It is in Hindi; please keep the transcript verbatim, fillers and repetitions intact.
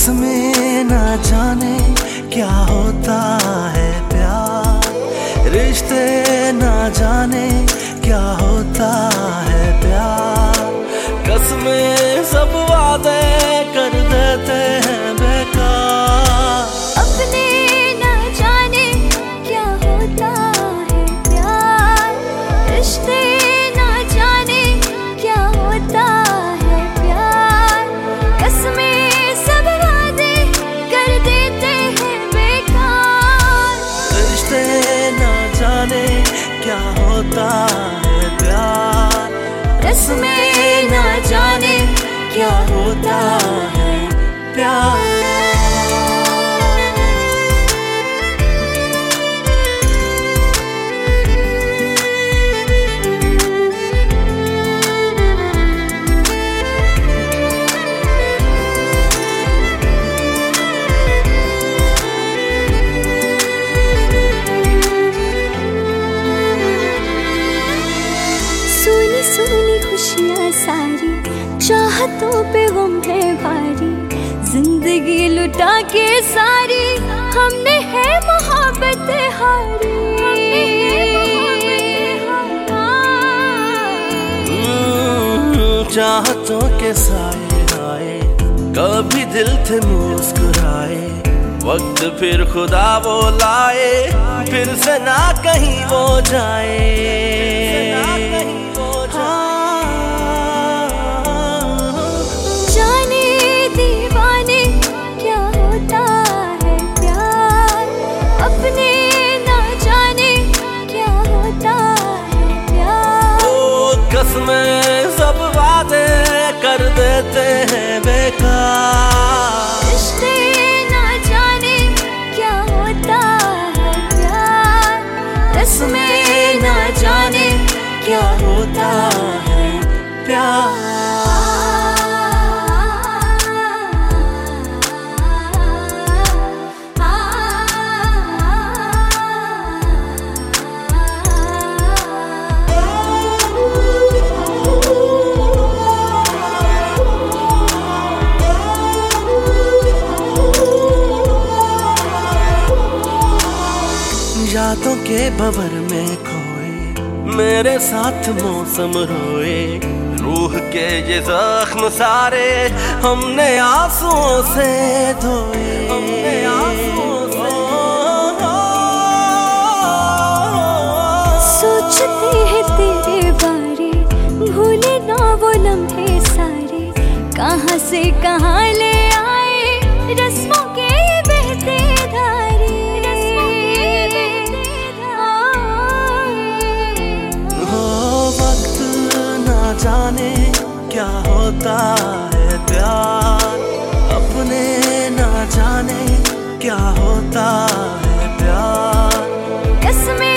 कसमें ना जाने क्या होता है प्यार, रिश्ते ना जाने क्या होता है प्यार। कसमें सब वादे कर देते हैं बेकार, अपने ना जाने क्या होता है प्यार, रिश्ते ना जाने क्या होता है प्यार। कसमें सब वादे कर देते हैं बेकार, रिश्ते ना जाने क्या होता है प्यार, कसमें ना जाने क्या होता है प्यार। सोनी सोनी खुशियाँ सारी, चाहतों पे गम है भारी, जिंदगी लुटा के सारी हमने है मोहब्बत हारी। चाहतों के साए आए, कभी दिल थे मुस्कुराए, वक्त फिर खुदा वो लाए, फिर से ना कहीं वो जाए। जाने दीवाने क्या होता है प्यार, अपने ना जाने क्या होता है प्यार। ओ कसमें सब वादे कर देते हैं बेकार, रिश्ते ना जाने क्या होता है प्यार, कसमें ना जाने क्या होता है प्यार। यादों के भंवर में खोए, मेरे साथ मौसम रोए, रूह के ये जख्म सारे हमने आंसुओं से धोए, हमने आंसुओं से सोचते हैं तेरे बारे, भूले ना वो लम्हे सारे, कहाँ से कहाँ ले आए रस्मों के बहते धारे। जाने क्या होता है प्यार, अपने ना जाने क्या होता है प्यार। कसमें